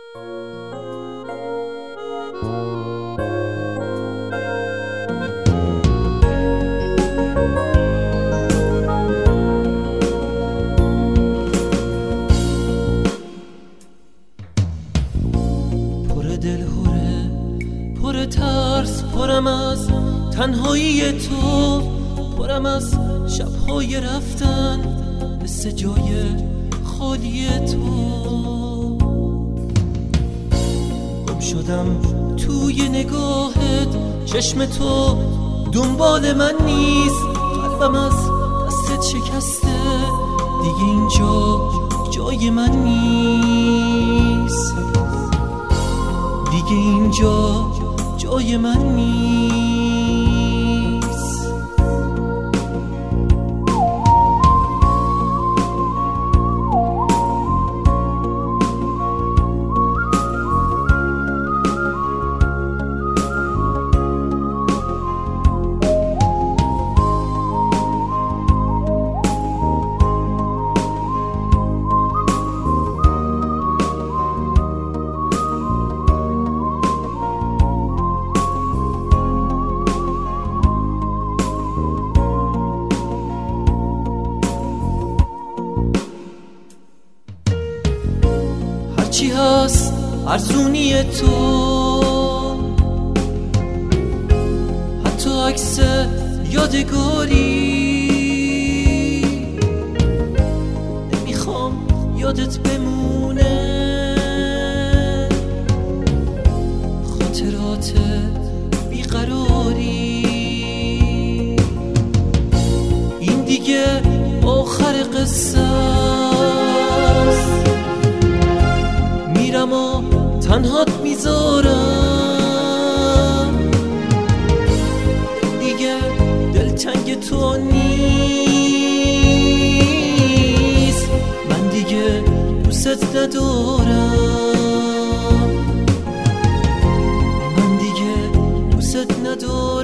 پر ترس، پرم از تنهایی تو، پرم از شب‌های رفتن مثل جای خالی تو. گم شدم توی نگاهت، چشم تو دنبال من نیست، قلبم از دستت شکسته، دیگه اینجا جای من نیست، دیگه اینجا جای من نیست. هرچی هست ارزونی تو، حتی عکس یادگاری، نمیخوام یادت بمونه خاطرات بیقراری. این دیگه آخر قصه است، میرم و تنهات میذارم، دیگه دلتنگ تو نیست، من دیگه دوست ندارم، من دیگه دوست ندارم.